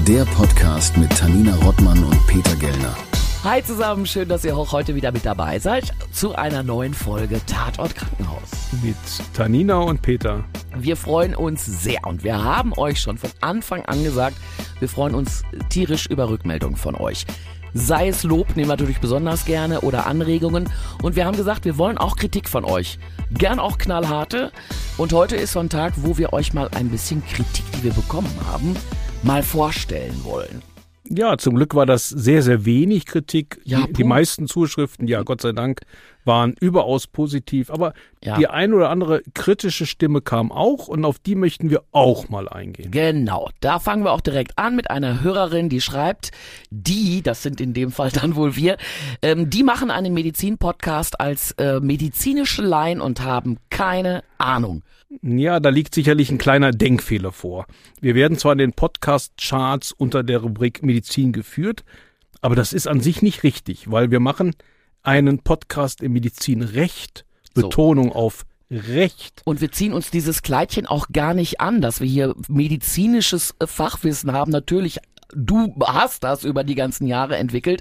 Der Podcast mit Tanina Rottmann und Peter Gellner. Hi zusammen, schön, dass ihr auch heute wieder mit dabei seid zu einer neuen Folge Tatort Krankenhaus. Mit Tanina und Peter. Wir freuen uns sehr und wir haben euch schon von Anfang an gesagt, wir freuen uns tierisch über Rückmeldungen von euch. Sei es Lob, nehmen wir natürlich besonders gerne, oder Anregungen. Und wir haben gesagt, wir wollen auch Kritik von euch. Gern auch knallharte. Und heute ist so ein Tag, wo wir euch mal ein bisschen Kritik, die wir bekommen haben, mal vorstellen wollen. Ja, zum Glück war das sehr, sehr wenig Kritik. Ja, die meisten Zuschriften, ja, Gott sei Dank, waren überaus positiv. Aber die ein oder andere kritische Stimme kam auch und auf die möchten wir auch mal eingehen. Genau, da fangen wir auch direkt an mit einer Hörerin, die schreibt, das sind in dem Fall dann wohl wir, die machen einen Medizin-Podcast als medizinische Laien und haben keine Ahnung. Ja, da liegt sicherlich ein kleiner Denkfehler vor. Wir werden zwar in den Podcast-Charts unter der Rubrik Medizin geführt, aber das ist an sich nicht richtig, weil wir machen einen Podcast im Medizinrecht, Betonung auf Recht. Und wir ziehen uns dieses Kleidchen auch gar nicht an, dass wir hier medizinisches Fachwissen haben. Natürlich, du hast das über die ganzen Jahre entwickelt,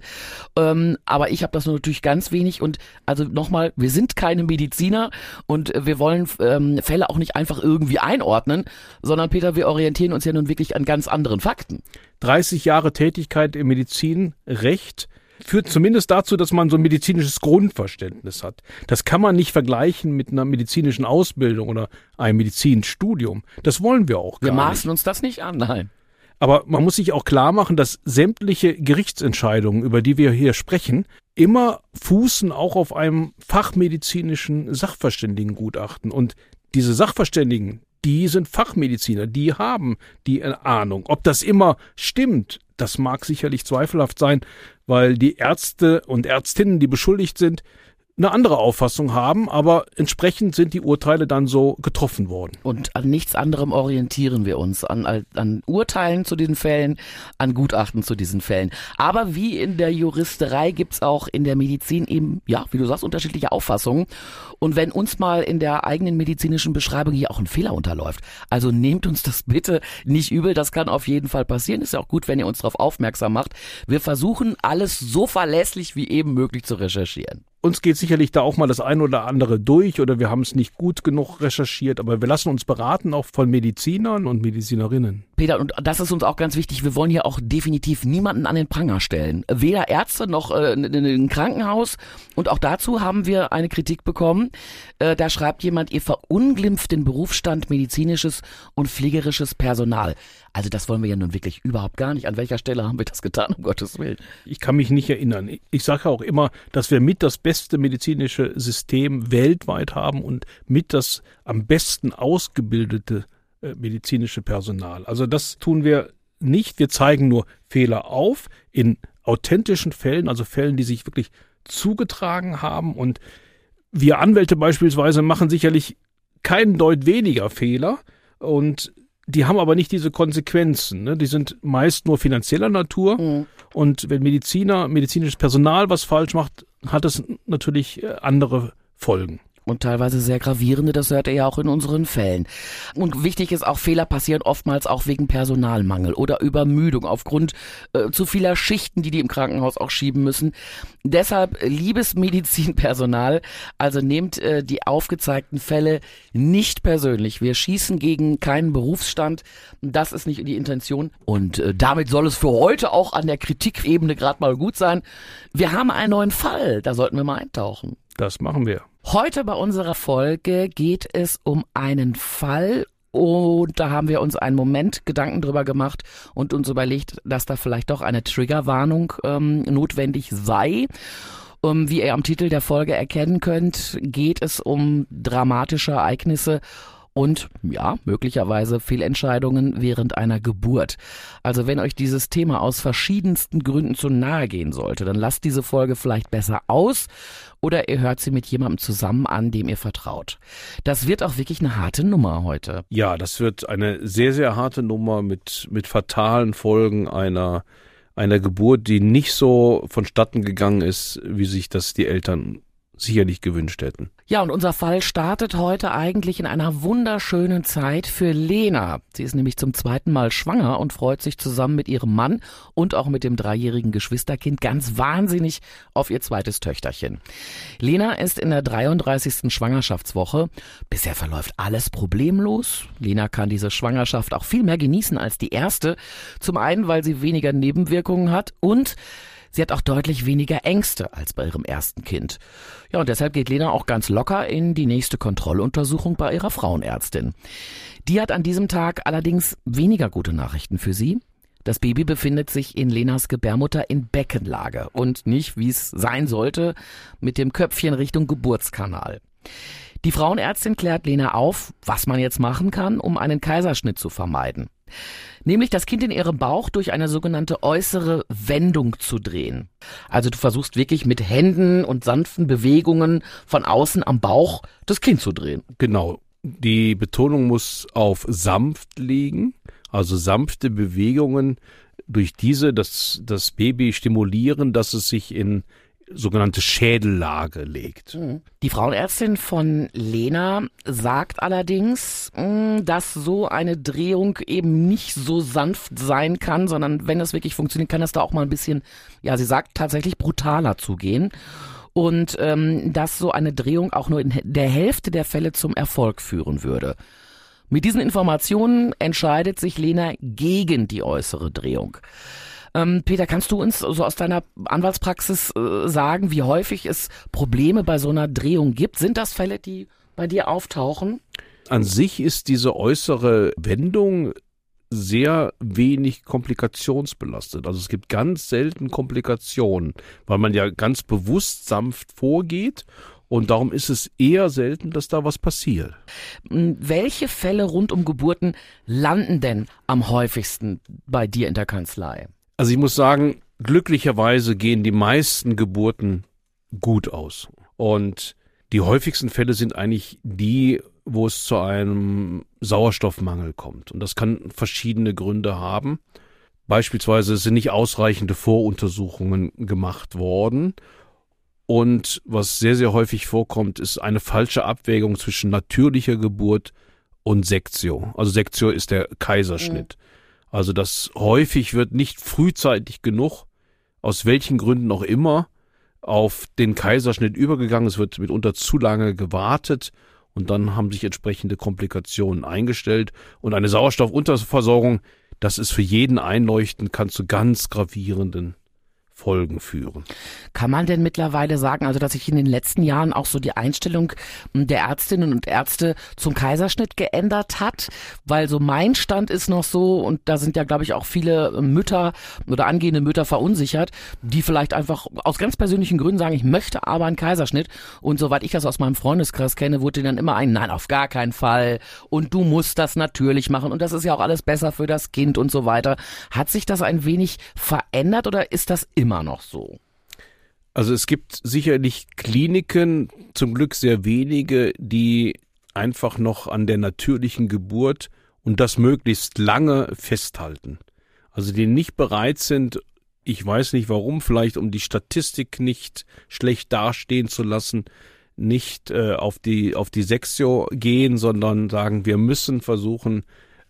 aber ich habe das natürlich ganz wenig. Und also nochmal, wir sind keine Mediziner und wir wollen Fälle auch nicht einfach irgendwie einordnen, sondern Peter, wir orientieren uns ja nun wirklich an ganz anderen Fakten. 30 Jahre Tätigkeit im Medizinrecht führt zumindest dazu, dass man so ein medizinisches Grundverständnis hat. Das kann man nicht vergleichen mit einer medizinischen Ausbildung oder einem Medizinstudium. Das wollen wir auch gar nicht. Wir maßen uns das nicht an, nein. Aber man muss sich auch klar machen, dass sämtliche Gerichtsentscheidungen, über die wir hier sprechen, immer fußen auch auf einem fachmedizinischen Sachverständigengutachten. Und diese Sachverständigen, die sind Fachmediziner, die haben die Ahnung. Ob das immer stimmt, das mag sicherlich zweifelhaft sein, weil die Ärzte und Ärztinnen, die beschuldigt sind, eine andere Auffassung haben, aber entsprechend sind die Urteile dann so getroffen worden. Und an nichts anderem orientieren wir uns, an Urteilen zu diesen Fällen, an Gutachten zu diesen Fällen. Aber wie in der Juristerei gibt's auch in der Medizin eben, ja, wie du sagst, unterschiedliche Auffassungen. Und wenn uns mal in der eigenen medizinischen Beschreibung hier auch ein Fehler unterläuft, also nehmt uns das bitte nicht übel, das kann auf jeden Fall passieren. Ist ja auch gut, wenn ihr uns darauf aufmerksam macht. Wir versuchen, alles so verlässlich wie eben möglich zu recherchieren. Uns geht sicherlich da auch mal das eine oder andere durch oder wir haben es nicht gut genug recherchiert, aber wir lassen uns beraten auch von Medizinern und Medizinerinnen. Peter, und das ist uns auch ganz wichtig, wir wollen hier auch definitiv niemanden an den Pranger stellen. Weder Ärzte noch ein Krankenhaus. Und auch dazu haben wir eine Kritik bekommen. Da schreibt jemand, ihr verunglimpft den Berufsstand medizinisches und pflegerisches Personal. Also das wollen wir ja nun wirklich überhaupt gar nicht. An welcher Stelle haben wir das getan, um Gottes Willen? Ich kann mich nicht erinnern. Ich sage auch immer, dass wir mit das beste medizinische System weltweit haben und mit das am besten ausgebildete medizinische Personal. Also das tun wir nicht. Wir zeigen nur Fehler auf in authentischen Fällen, also Fällen, die sich wirklich zugetragen haben. Und wir Anwälte beispielsweise machen sicherlich keinen Deut weniger Fehler und die haben aber nicht diese Konsequenzen, ne? Die sind meist nur finanzieller Natur. Mhm. Und wenn medizinisches Personal was falsch macht, hat es natürlich andere Folgen. Und teilweise sehr gravierende, das hört ihr ja auch in unseren Fällen. Und wichtig ist auch, Fehler passieren oftmals auch wegen Personalmangel oder Übermüdung aufgrund zu vieler Schichten, die im Krankenhaus auch schieben müssen. Deshalb, liebes Medizinpersonal, also nehmt die aufgezeigten Fälle nicht persönlich. Wir schießen gegen keinen Berufsstand. Das ist nicht die Intention. Und damit soll es für heute auch an der Kritikebene gerade mal gut sein. Wir haben einen neuen Fall, da sollten wir mal eintauchen. Das machen wir. Heute bei unserer Folge geht es um einen Fall und da haben wir uns einen Moment Gedanken drüber gemacht und uns überlegt, dass da vielleicht doch eine Triggerwarnung notwendig sei. Wie ihr am Titel der Folge erkennen könnt, geht es um dramatische Ereignisse und ja, möglicherweise Fehlentscheidungen während einer Geburt. Also wenn euch dieses Thema aus verschiedensten Gründen zu nahe gehen sollte, dann lasst diese Folge vielleicht besser aus oder ihr hört sie mit jemandem zusammen an, dem ihr vertraut. Das wird auch wirklich eine harte Nummer heute. Ja, das wird eine sehr, sehr harte Nummer mit fatalen Folgen einer Geburt, die nicht so vonstatten gegangen ist, wie sich das die Eltern sicherlich gewünscht hätten. Ja, und unser Fall startet heute eigentlich in einer wunderschönen Zeit für Lena. Sie ist nämlich zum 2. Mal schwanger und freut sich zusammen mit ihrem Mann und auch mit dem 3-jährigen Geschwisterkind ganz wahnsinnig auf ihr zweites Töchterchen. Lena ist in der 33. Schwangerschaftswoche. Bisher verläuft alles problemlos. Lena kann diese Schwangerschaft auch viel mehr genießen als die erste. Zum einen, weil sie weniger Nebenwirkungen hat und sie hat auch deutlich weniger Ängste als bei ihrem ersten Kind. Ja, und deshalb geht Lena auch ganz locker in die nächste Kontrolluntersuchung bei ihrer Frauenärztin. Die hat an diesem Tag allerdings weniger gute Nachrichten für sie. Das Baby befindet sich in Lenas Gebärmutter in Beckenlage und nicht, wie es sein sollte, mit dem Köpfchen Richtung Geburtskanal. Die Frauenärztin klärt Lena auf, was man jetzt machen kann, um einen Kaiserschnitt zu vermeiden. Nämlich das Kind in ihrem Bauch durch eine sogenannte äußere Wendung zu drehen. Also du versuchst wirklich mit Händen und sanften Bewegungen von außen am Bauch das Kind zu drehen. Genau. Die Betonung muss auf sanft liegen, also sanfte Bewegungen durch diese das Baby stimulieren, dass es sich in sogenannte Schädellage legt. Die Frauenärztin von Lena sagt allerdings, dass so eine Drehung eben nicht so sanft sein kann, sondern wenn es wirklich funktioniert, kann es da auch mal ein bisschen, ja, sie sagt tatsächlich brutaler zugehen. Und dass so eine Drehung auch nur in der Hälfte der Fälle zum Erfolg führen würde. Mit diesen Informationen entscheidet sich Lena gegen die äußere Drehung. Peter, kannst du uns so aus deiner Anwaltspraxis sagen, wie häufig es Probleme bei so einer Drehung gibt? Sind das Fälle, die bei dir auftauchen? An sich ist diese äußere Wendung sehr wenig komplikationsbelastet. Also es gibt ganz selten Komplikationen, weil man ja ganz bewusst sanft vorgeht. Und darum ist es eher selten, dass da was passiert. Welche Fälle rund um Geburten landen denn am häufigsten bei dir in der Kanzlei? Also ich muss sagen, glücklicherweise gehen die meisten Geburten gut aus. Und die häufigsten Fälle sind eigentlich die, wo es zu einem Sauerstoffmangel kommt. Und das kann verschiedene Gründe haben. Beispielsweise sind nicht ausreichende Voruntersuchungen gemacht worden. Und was sehr, sehr häufig vorkommt, ist eine falsche Abwägung zwischen natürlicher Geburt und Sektio. Also Sektio ist der Kaiserschnitt. Also das häufig wird nicht frühzeitig genug, aus welchen Gründen auch immer, auf den Kaiserschnitt übergegangen. Es wird mitunter zu lange gewartet und dann haben sich entsprechende Komplikationen eingestellt. Und eine Sauerstoffunterversorgung, das ist für jeden einleuchtend, kann zu ganz gravierenden Folgen führen. Kann man denn mittlerweile sagen, also dass sich in den letzten Jahren auch so die Einstellung der Ärztinnen und Ärzte zum Kaiserschnitt geändert hat? Weil so mein Stand ist noch so, und da sind ja, glaube ich, auch viele Mütter oder angehende Mütter verunsichert, die vielleicht einfach aus ganz persönlichen Gründen sagen, ich möchte aber einen Kaiserschnitt. Und soweit ich das aus meinem Freundeskreis kenne, wurde dann immer nein, auf gar keinen Fall. Und du musst das natürlich machen. Und das ist ja auch alles besser für das Kind und so weiter. Hat sich das ein wenig verändert oder ist das immer noch so? Also es gibt sicherlich Kliniken, zum Glück sehr wenige, die einfach noch an der natürlichen Geburt und das möglichst lange festhalten. Also die nicht bereit sind, ich weiß nicht warum, vielleicht um die Statistik nicht schlecht dastehen zu lassen, nicht auf die Sektio gehen, sondern sagen, wir müssen versuchen,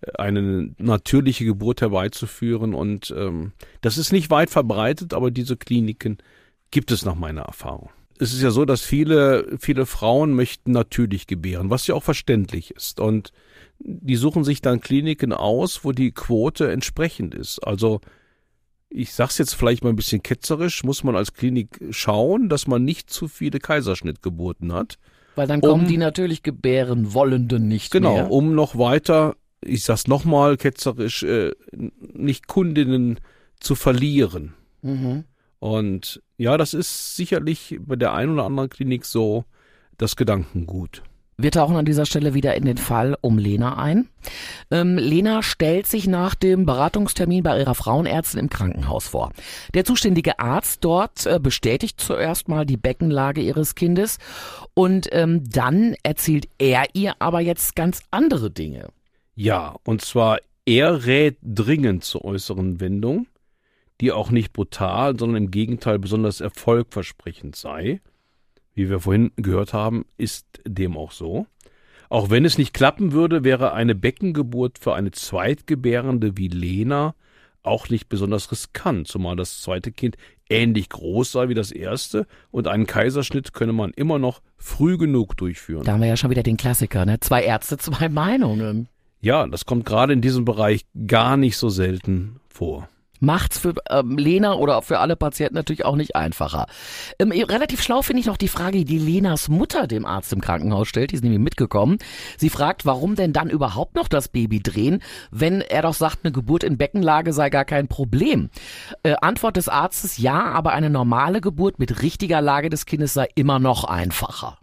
eine natürliche Geburt herbeizuführen. Und das ist nicht weit verbreitet, aber diese Kliniken gibt es nach meiner Erfahrung. Es ist ja so, dass viele Frauen möchten natürlich gebären, was ja auch verständlich ist. Und die suchen sich dann Kliniken aus, wo die Quote entsprechend ist. Also ich sag's jetzt vielleicht mal ein bisschen ketzerisch, muss man als Klinik schauen, dass man nicht zu viele Kaiserschnittgeburten hat. Weil dann kommen die natürlich gebären Wollenden nicht mehr. Genau, um noch weiter, ich sag's nochmal ketzerisch, nicht Kundinnen zu verlieren. Mhm. Und ja, das ist sicherlich bei der einen oder anderen Klinik so das Gedankengut. Wir tauchen an dieser Stelle wieder in den Fall um Lena ein. Lena stellt sich nach dem Beratungstermin bei ihrer Frauenärztin im Krankenhaus vor. Der zuständige Arzt dort bestätigt zuerst mal die Beckenlage ihres Kindes und dann erzählt er ihr aber jetzt ganz andere Dinge. Ja, und zwar er rät dringend zur äußeren Wendung, die auch nicht brutal, sondern im Gegenteil besonders erfolgversprechend sei. Wie wir vorhin gehört haben, ist dem auch so. Auch wenn es nicht klappen würde, wäre eine Beckengeburt für eine Zweitgebärende wie Lena auch nicht besonders riskant, zumal das zweite Kind ähnlich groß sei wie das erste und einen Kaiserschnitt könne man immer noch früh genug durchführen. Da haben wir ja schon wieder den Klassiker, ne? 2 Ärzte, 2 Meinungen. Ja, das kommt gerade in diesem Bereich gar nicht so selten vor. Macht's für Lena oder für alle Patienten natürlich auch nicht einfacher. Relativ schlau finde ich noch die Frage, die Lenas Mutter dem Arzt im Krankenhaus stellt. Die ist nämlich mitgekommen. Sie fragt, warum denn dann überhaupt noch das Baby drehen, wenn er doch sagt, eine Geburt in Beckenlage sei gar kein Problem. Antwort des Arztes, ja, aber eine normale Geburt mit richtiger Lage des Kindes sei immer noch einfacher.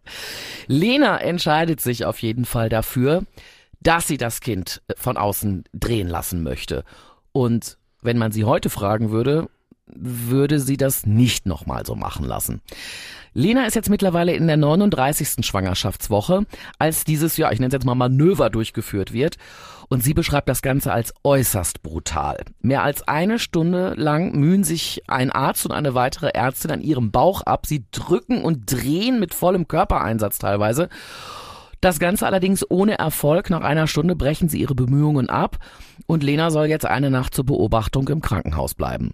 Lena entscheidet sich auf jeden Fall dafür, dass sie das Kind von außen drehen lassen möchte. Und wenn man sie heute fragen würde, würde sie das nicht nochmal so machen lassen. Lena ist jetzt mittlerweile in der 39. Schwangerschaftswoche, als dieses, ja, ich nenne es jetzt mal Manöver durchgeführt wird. Und sie beschreibt das Ganze als äußerst brutal. Mehr als 1 Stunde lang mühen sich ein Arzt und eine weitere Ärztin an ihrem Bauch ab. Sie drücken und drehen mit vollem Körpereinsatz teilweise. Das Ganze allerdings ohne Erfolg. Nach 1 Stunde brechen sie ihre Bemühungen ab und Lena soll jetzt eine Nacht zur Beobachtung im Krankenhaus bleiben.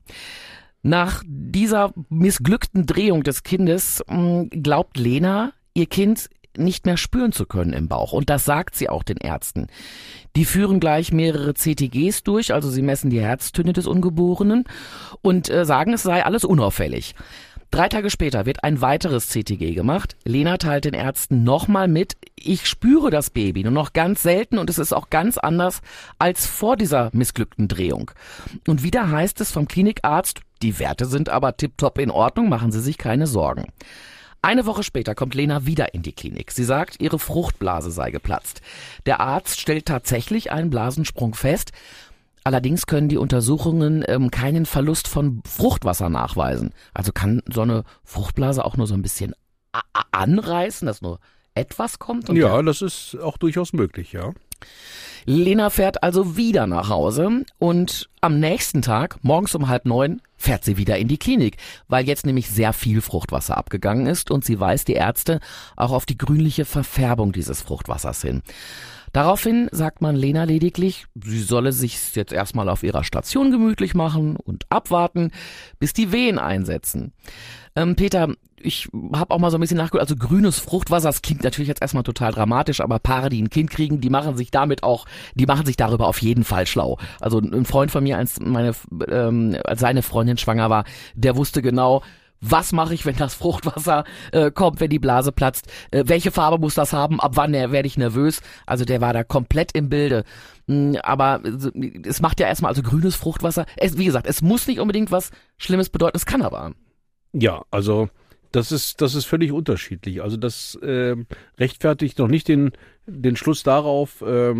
Nach dieser missglückten Drehung des Kindes glaubt Lena, ihr Kind nicht mehr spüren zu können im Bauch. Und das sagt sie auch den Ärzten. Die führen gleich mehrere CTGs durch, also sie messen die Herztöne des Ungeborenen und sagen, es sei alles unauffällig. 3 Tage später wird ein weiteres CTG gemacht. Lena teilt den Ärzten nochmal mit, ich spüre das Baby nur noch ganz selten und es ist auch ganz anders als vor dieser missglückten Drehung. Und wieder heißt es vom Klinikarzt, die Werte sind aber tipptopp in Ordnung, machen Sie sich keine Sorgen. 1 Woche später kommt Lena wieder in die Klinik. Sie sagt, ihre Fruchtblase sei geplatzt. Der Arzt stellt tatsächlich einen Blasensprung fest. Allerdings können die Untersuchungen keinen Verlust von Fruchtwasser nachweisen. Also kann so eine Fruchtblase auch nur so ein bisschen anreißen, dass nur etwas kommt? Und ja, das ist auch durchaus möglich, ja. Lena fährt also wieder nach Hause und am nächsten Tag, morgens um 8:30, fährt sie wieder in die Klinik, weil jetzt nämlich sehr viel Fruchtwasser abgegangen ist und sie weist die Ärzte auch auf die grünliche Verfärbung dieses Fruchtwassers hin. Daraufhin sagt man Lena lediglich, sie solle sich jetzt erstmal auf ihrer Station gemütlich machen und abwarten, bis die Wehen einsetzen. Peter, ich habe auch mal so ein bisschen nachgeguckt, also grünes Fruchtwasser, das klingt natürlich jetzt erstmal total dramatisch, aber Paare, die ein Kind kriegen, die machen sich darüber auf jeden Fall schlau. Also ein Freund von mir, als seine Freundin schwanger war, der wusste genau, was mache ich, wenn das Fruchtwasser kommt, wenn die Blase platzt? Welche Farbe muss das haben? Ab wann werde ich nervös? Also der war da komplett im Bilde. Aber es macht ja erstmal, also grünes Fruchtwasser, wie gesagt, es muss nicht unbedingt was Schlimmes bedeuten, es kann aber. Ja, also das ist völlig unterschiedlich. Also das rechtfertigt noch nicht den Schluss darauf,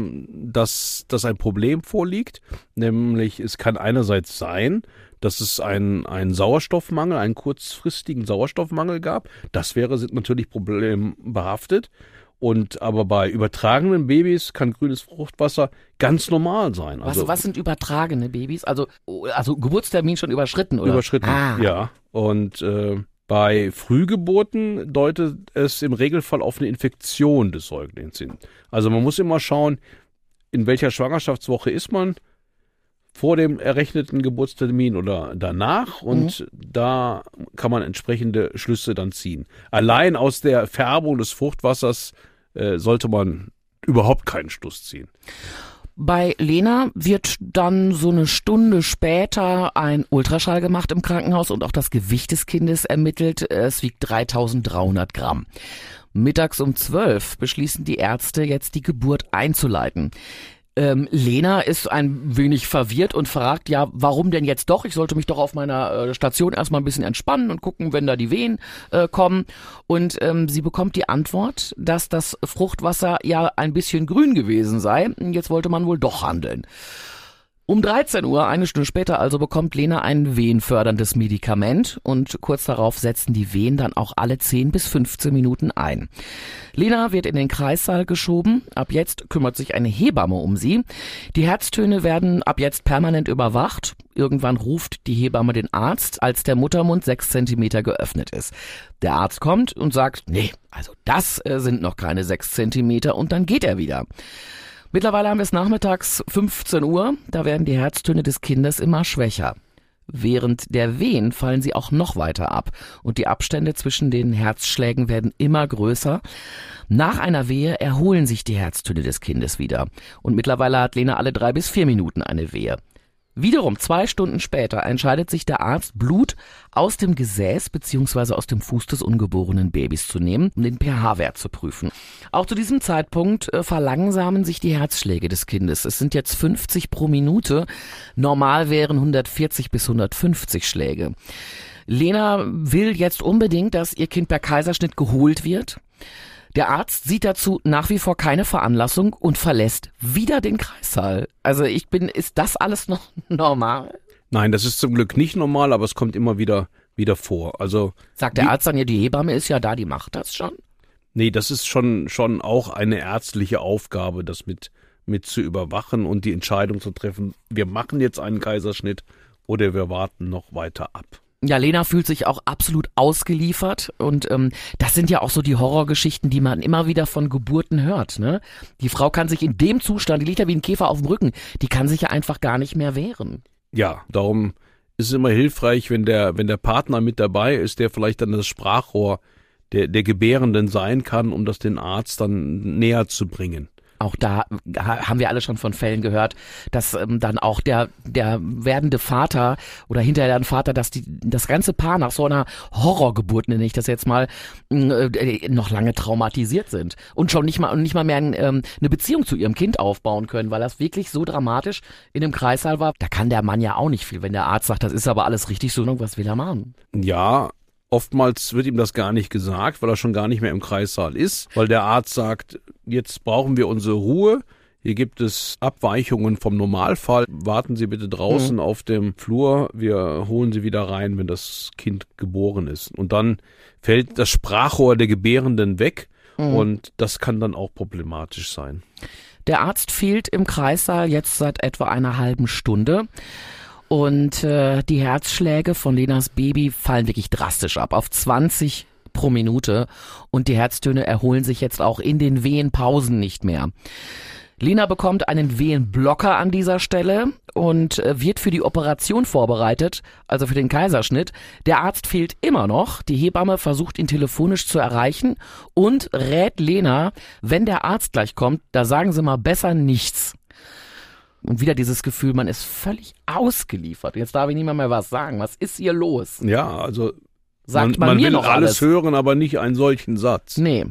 dass ein Problem vorliegt. Nämlich es kann einerseits sein, dass es einen Sauerstoffmangel, einen kurzfristigen Sauerstoffmangel gab. Das sind natürlich problembehaftet. Aber bei übertragenen Babys kann grünes Fruchtwasser ganz normal sein. Also, was sind übertragene Babys? Also Geburtstermin schon überschritten, oder? Überschritten, ja. Und bei Frühgeburten deutet es im Regelfall auf eine Infektion des Säuglings hin. Also man muss immer schauen, in welcher Schwangerschaftswoche ist man, vor dem errechneten Geburtstermin oder danach, und da kann man entsprechende Schlüsse dann ziehen. Allein aus der Färbung des Fruchtwassers sollte man überhaupt keinen Schluss ziehen. Bei Lena wird dann so eine Stunde später ein Ultraschall gemacht im Krankenhaus und auch das Gewicht des Kindes ermittelt. Es wiegt 3.300 Gramm. Mittags um 12 beschließen die Ärzte jetzt die Geburt einzuleiten. Lena ist ein wenig verwirrt und fragt, ja, warum denn jetzt doch? Ich sollte mich doch auf meiner Station erstmal ein bisschen entspannen und gucken, wenn da die Wehen kommen. Und sie bekommt die Antwort, dass das Fruchtwasser ja ein bisschen grün gewesen sei. Jetzt wollte man wohl doch handeln. Um 13 Uhr, eine Stunde später also, bekommt Lena ein wehenförderndes Medikament und kurz darauf setzen die Wehen dann auch alle 10 bis 15 Minuten ein. Lena wird in den Kreissaal geschoben. Ab jetzt kümmert sich eine Hebamme um sie. Die Herztöne werden ab jetzt permanent überwacht. Irgendwann ruft die Hebamme den Arzt, als der Muttermund 6 Zentimeter geöffnet ist. Der Arzt kommt und sagt, nee, also das sind noch keine 6 Zentimeter und dann geht er wieder. Mittlerweile haben wir es nachmittags 15 Uhr, da werden die Herztöne des Kindes immer schwächer. Während der Wehen fallen sie auch noch weiter ab und die Abstände zwischen den Herzschlägen werden immer größer. Nach einer Wehe erholen sich die Herztöne des Kindes wieder und mittlerweile hat Lena alle 3 bis 4 Minuten eine Wehe. Wiederum 2 Stunden später entscheidet sich der Arzt, Blut aus dem Gesäß bzw. aus dem Fuß des ungeborenen Babys zu nehmen, um den pH-Wert zu prüfen. Auch zu diesem Zeitpunkt verlangsamen sich die Herzschläge des Kindes. Es sind jetzt 50 pro Minute. Normal wären 140 bis 150 Schläge. Lena will jetzt unbedingt, dass ihr Kind per Kaiserschnitt geholt wird. Der Arzt sieht dazu nach wie vor keine Veranlassung und verlässt wieder den Kreissaal. Also ist das alles noch normal? Nein, das ist zum Glück nicht normal, aber es kommt immer wieder vor. Also sagt der Arzt dann, ja, die Hebamme ist ja da, die macht das schon? Nee, das ist schon auch eine ärztliche Aufgabe, das mit zu überwachen und die Entscheidung zu treffen, wir machen jetzt einen Kaiserschnitt oder wir warten noch weiter ab. Ja, Lena fühlt sich auch absolut ausgeliefert und das sind ja auch so die Horrorgeschichten, die man immer wieder von Geburten hört, ne? Die Frau kann sich in dem Zustand, die liegt ja wie ein Käfer auf dem Rücken, die kann sich ja einfach gar nicht mehr wehren. Ja, darum ist es immer hilfreich, wenn der Partner mit dabei ist, der vielleicht dann das Sprachrohr der Gebärenden sein kann, um das den Arzt dann näher zu bringen. Auch da haben wir alle schon von Fällen gehört, dass dann auch der werdende Vater oder hinterher ein Vater, dass das ganze Paar nach so einer Horrorgeburt, nenne ich das jetzt mal, noch lange traumatisiert sind und schon nicht mal mehr eine Beziehung zu ihrem Kind aufbauen können, weil das wirklich so dramatisch in dem Kreissaal war. Da kann der Mann ja auch nicht viel, wenn der Arzt sagt, das ist aber alles richtig so, was will er machen? Ja, oftmals wird ihm das gar nicht gesagt, weil er schon gar nicht mehr im Kreissaal ist, weil der Arzt sagt, jetzt brauchen wir unsere Ruhe, hier gibt es Abweichungen vom Normalfall, warten Sie bitte draußen auf dem Flur, wir holen Sie wieder rein, wenn das Kind geboren ist. Und dann fällt das Sprachrohr der Gebärenden weg und das kann dann auch problematisch sein. Der Arzt fehlt im Kreissaal jetzt seit etwa einer halben Stunde. Und die Herzschläge von Lenas Baby fallen wirklich drastisch ab, auf 20 pro Minute. Und die Herztöne erholen sich jetzt auch in den Wehenpausen nicht mehr. Lena bekommt einen Wehenblocker an dieser Stelle und wird für die Operation vorbereitet, also für den Kaiserschnitt. Der Arzt fehlt immer noch. Die Hebamme versucht ihn telefonisch zu erreichen und rät Lena, wenn der Arzt gleich kommt, da sagen Sie mal besser nichts. Und wieder dieses Gefühl, man ist völlig ausgeliefert. Jetzt darf ich niemand mehr was sagen. Was ist hier los? Ja, also sagt man mir will noch alles hören, aber nicht einen solchen Satz. Nee.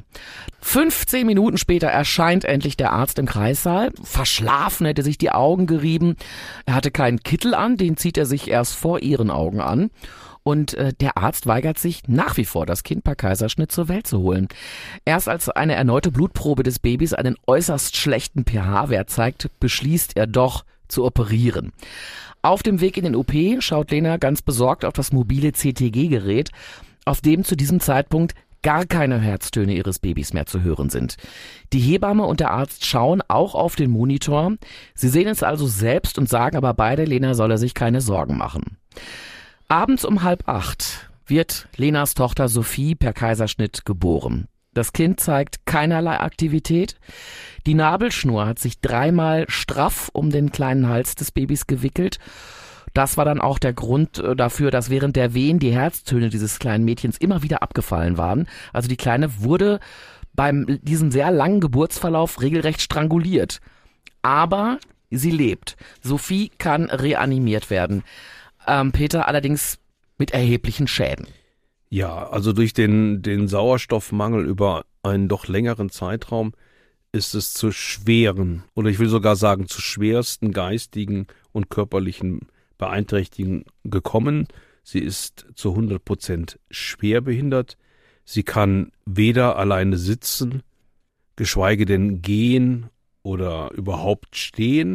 15 Minuten später erscheint endlich der Arzt im Kreissaal. Verschlafen, hätte sich die Augen gerieben. Er hatte keinen Kittel an, den zieht er sich erst vor ihren Augen an. Und der Arzt weigert sich nach wie vor, das Kind per Kaiserschnitt zur Welt zu holen. Erst als eine erneute Blutprobe des Babys einen äußerst schlechten pH-Wert zeigt, beschließt er doch zu operieren. Auf dem Weg in den OP schaut Lena ganz besorgt auf das mobile CTG-Gerät, auf dem zu diesem Zeitpunkt gar keine Herztöne ihres Babys mehr zu hören sind. Die Hebamme und der Arzt schauen auch auf den Monitor. Sie sehen es also selbst und sagen aber beide, Lena solle sich keine Sorgen machen. Abends um 7:30 wird Lenas Tochter Sophie per Kaiserschnitt geboren. Das Kind zeigt keinerlei Aktivität. Die Nabelschnur hat sich 3-mal straff um den kleinen Hals des Babys gewickelt. Das war dann auch der Grund dafür, dass während der Wehen die Herztöne dieses kleinen Mädchens immer wieder abgefallen waren. Also die Kleine wurde beim diesem sehr langen Geburtsverlauf regelrecht stranguliert. Aber sie lebt. Sophie kann reanimiert werden. Peter, allerdings mit erheblichen Schäden. Ja, also durch den Sauerstoffmangel über einen doch längeren Zeitraum ist es zu schweren, oder ich will sogar sagen zu schwersten geistigen und körperlichen Beeinträchtigungen gekommen. Sie ist zu 100% schwerbehindert. Sie kann weder alleine sitzen, geschweige denn gehen oder überhaupt stehen.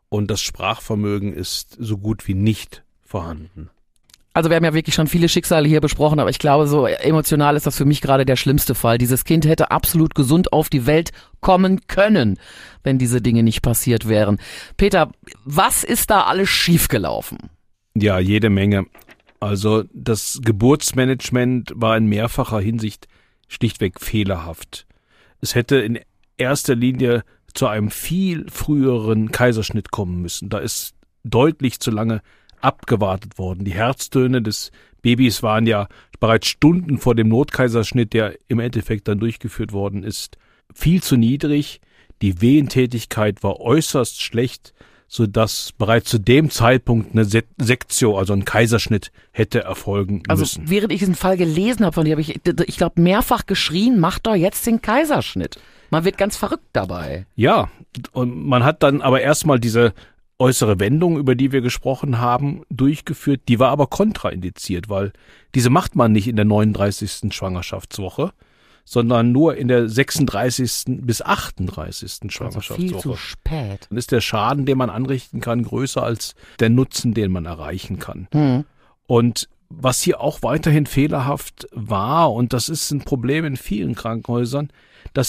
und das Sprachvermögen ist so gut wie nicht vorhanden. Also wir haben ja wirklich schon viele Schicksale hier besprochen, aber ich glaube, so emotional ist das für mich gerade der schlimmste Fall. Dieses Kind hätte absolut gesund auf die Welt kommen können, wenn diese Dinge nicht passiert wären. Peter, was ist da alles schiefgelaufen? Ja, jede Menge. Also das Geburtsmanagement war in mehrfacher Hinsicht schlichtweg fehlerhaft. Es hätte in erster Linie zu einem viel früheren Kaiserschnitt kommen müssen. Da ist deutlich zu lange abgewartet worden. Die Herztöne des Babys waren ja bereits Stunden vor dem Notkaiserschnitt, der im Endeffekt dann durchgeführt worden ist, viel zu niedrig. Die Wehentätigkeit war äußerst schlecht, sodass bereits zu dem Zeitpunkt eine Sektio, also ein Kaiserschnitt, hätte erfolgen müssen. Also während ich diesen Fall gelesen habe von dir, habe ich glaube, mehrfach geschrien, mach doch jetzt den Kaiserschnitt. Man wird ganz verrückt dabei. Ja, und man hat dann aber erstmal diese äußere Wendung, über die wir gesprochen haben, durchgeführt. Die war aber kontraindiziert, weil diese macht man nicht in der 39. Schwangerschaftswoche, sondern nur in der 36. bis 38. Schwangerschaftswoche. Also viel zu spät. Dann ist der Schaden, den man anrichten kann, größer als der Nutzen, den man erreichen kann. Und was hier auch weiterhin fehlerhaft war, und das ist ein Problem in vielen Krankenhäusern, dass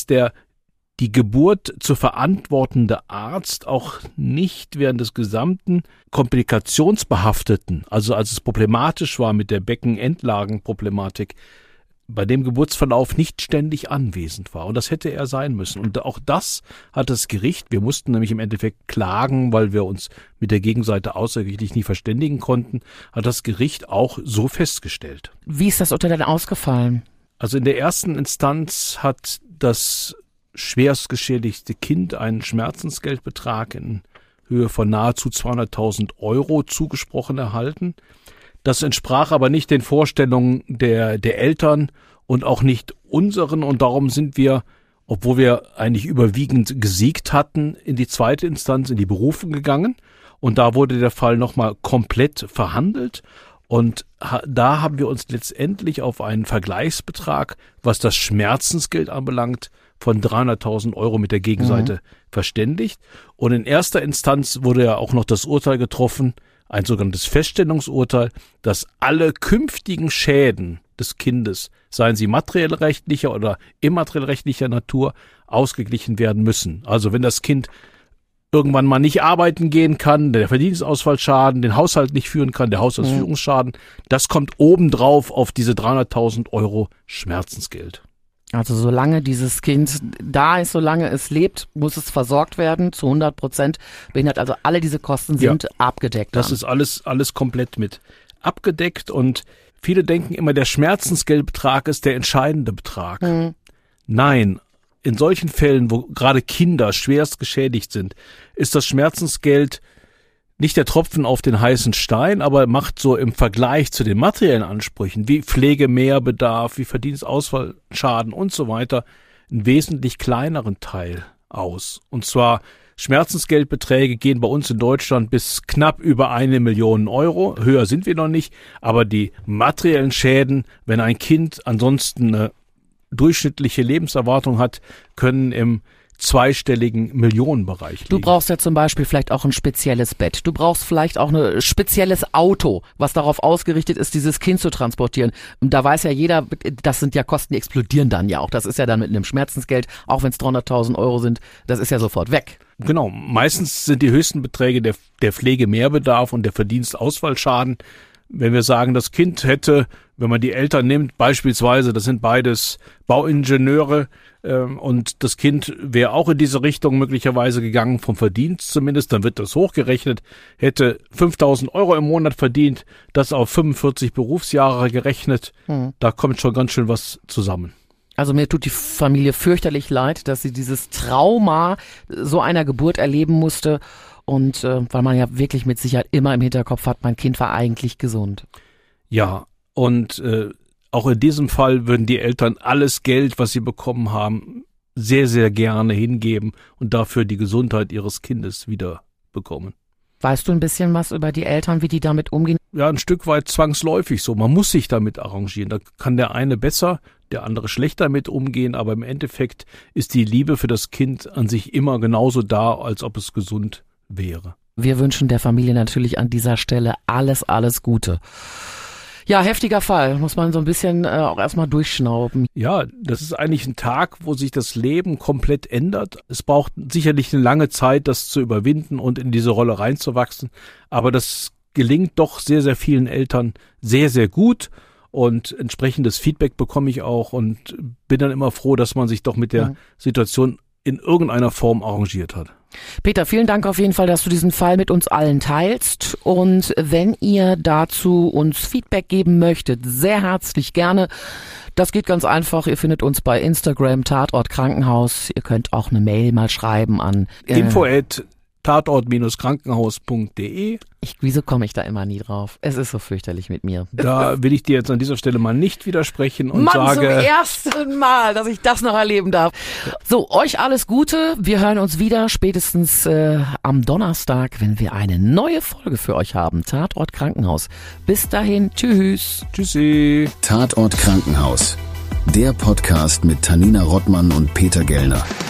die Geburt zu verantwortende Arzt auch nicht während des gesamten komplikationsbehafteten, also als es problematisch war mit der Beckenendlagenproblematik, bei dem Geburtsverlauf nicht ständig anwesend war. Und das hätte er sein müssen. Und auch das hat das Gericht, wir mussten nämlich im Endeffekt klagen, weil wir uns mit der Gegenseite außergerichtlich nie verständigen konnten, hat das Gericht auch so festgestellt. Wie ist das Urteil denn ausgefallen? Also in der ersten Instanz hat das schwerst geschädigte Kind einen Schmerzensgeldbetrag in Höhe von nahezu 200.000 € zugesprochen erhalten. Das entsprach aber nicht den Vorstellungen der Eltern und auch nicht unseren, und darum sind wir, obwohl wir eigentlich überwiegend gesiegt hatten, in die zweite Instanz, in die Berufung gegangen, und da wurde der Fall nochmal komplett verhandelt. Und da haben wir uns letztendlich auf einen Vergleichsbetrag, was das Schmerzensgeld anbelangt, von 300.000 € mit der Gegenseite verständigt. Und in erster Instanz wurde ja auch noch das Urteil getroffen, ein sogenanntes Feststellungsurteil, dass alle künftigen Schäden des Kindes, seien sie materiellrechtlicher oder immateriellrechtlicher Natur, ausgeglichen werden müssen. Also wenn das Kind irgendwann mal nicht arbeiten gehen kann, der Verdienstausfallschaden, den Haushalt nicht führen kann, der Haushaltsführungsschaden, das kommt obendrauf auf diese 300.000 € Schmerzensgeld. Also solange dieses Kind da ist, solange es lebt, muss es versorgt werden, zu 100%. Behindert, also alle diese Kosten sind abgedeckt. Das ist alles komplett mit abgedeckt, und viele denken immer, der Schmerzensgeldbetrag ist der entscheidende Betrag. Nein, in solchen Fällen, wo gerade Kinder schwerst geschädigt sind, ist das Schmerzensgeld nicht der Tropfen auf den heißen Stein, aber macht so im Vergleich zu den materiellen Ansprüchen, wie Pflegemehrbedarf, wie Verdienstausfallschaden und so weiter, einen wesentlich kleineren Teil aus. Und zwar Schmerzensgeldbeträge gehen bei uns in Deutschland bis knapp über 1 Million €. Höher sind wir noch nicht, aber die materiellen Schäden, wenn ein Kind ansonsten eine durchschnittliche Lebenserwartung hat, können im zweistelligen Millionenbereich liegen. Du brauchst ja zum Beispiel vielleicht auch ein spezielles Bett. Du brauchst vielleicht auch ein spezielles Auto, was darauf ausgerichtet ist, dieses Kind zu transportieren. Und da weiß ja jeder, das sind ja Kosten, die explodieren dann ja auch. Das ist ja dann mit einem Schmerzensgeld, auch wenn es 300.000 € sind, das ist ja sofort weg. Genau, meistens sind die höchsten Beträge der Pflegemehrbedarf und der Verdienstausfallschaden. Wenn wir sagen, das Kind hätte, wenn man die Eltern nimmt, beispielsweise, das sind beides Bauingenieure, und das Kind wäre auch in diese Richtung möglicherweise gegangen, vom Verdienst zumindest, dann wird das hochgerechnet, hätte 5.000 € im Monat verdient, das auf 45 Berufsjahre gerechnet, da kommt schon ganz schön was zusammen. Also mir tut die Familie fürchterlich leid, dass sie dieses Trauma so einer Geburt erleben musste. Und weil man ja wirklich mit Sicherheit immer im Hinterkopf hat, mein Kind war eigentlich gesund. Ja, und auch in diesem Fall würden die Eltern alles Geld, was sie bekommen haben, sehr, sehr gerne hingeben und dafür die Gesundheit ihres Kindes wieder bekommen. Weißt du ein bisschen was über die Eltern, wie die damit umgehen? Ja, ein Stück weit zwangsläufig so. Man muss sich damit arrangieren. Da kann der eine besser, der andere schlechter mit umgehen, aber im Endeffekt ist die Liebe für das Kind an sich immer genauso da, als ob es gesund wäre. Wir wünschen der Familie natürlich an dieser Stelle alles Gute. Ja, heftiger Fall, muss man so ein bisschen auch erstmal durchschnauben. Ja, das ist eigentlich ein Tag, wo sich das Leben komplett ändert. Es braucht sicherlich eine lange Zeit, das zu überwinden und in diese Rolle reinzuwachsen. Aber das gelingt doch sehr, sehr vielen Eltern sehr, sehr gut. Und entsprechendes Feedback bekomme ich auch und bin dann immer froh, dass man sich doch mit der Situation in irgendeiner Form arrangiert hat. Peter, vielen Dank auf jeden Fall, dass du diesen Fall mit uns allen teilst. Und wenn ihr dazu uns Feedback geben möchtet, sehr herzlich gerne. Das geht ganz einfach. Ihr findet uns bei Instagram, Tatort Krankenhaus. Ihr könnt auch eine Mail mal schreiben an info@tatort-krankenhaus.de. Wieso komme ich da immer nie drauf? Es ist so fürchterlich mit mir. Da will ich dir jetzt an dieser Stelle mal nicht widersprechen und Mann, sage... zum ersten Mal, dass ich das noch erleben darf. So, euch alles Gute. Wir hören uns wieder spätestens am Donnerstag, wenn wir eine neue Folge für euch haben. Tatort Krankenhaus. Bis dahin, tschüss. Tschüssi. Tatort Krankenhaus. Der Podcast mit Tanina Rottmann und Peter Gellner.